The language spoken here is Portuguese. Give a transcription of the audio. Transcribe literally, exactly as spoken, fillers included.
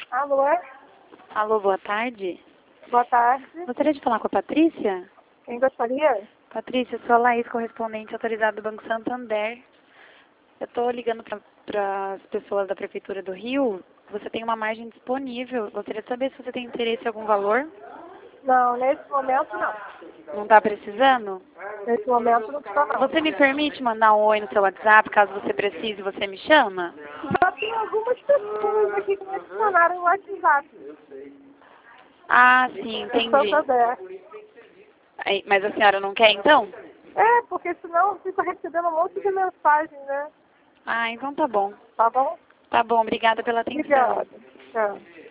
Alô? Alô, boa tarde. Boa tarde. Gostaria de falar com a Patrícia? Quem gostaria? Patrícia, sou a Laís, correspondente autorizada do Banco Santander. Eu estou ligando para as pessoas da Prefeitura do Rio. Você tem uma margem disponível. Gostaria de saber se você tem interesse em algum valor. Não, nesse momento não. Não está precisando? Nesse momento não estou não. Você me permite mandar um oi no seu WhatsApp, caso você precise, você me chama? Já tem algumas pessoas aqui que me adicionaram no WhatsApp. Ah, sim, De entendi. Santander. Aí, mas a senhora não quer, então? É, porque senão eu fico recebendo um monte de mensagem, né? Ah, então tá bom. Tá bom? Tá bom, obrigada pela atenção. Obrigada. Tchau.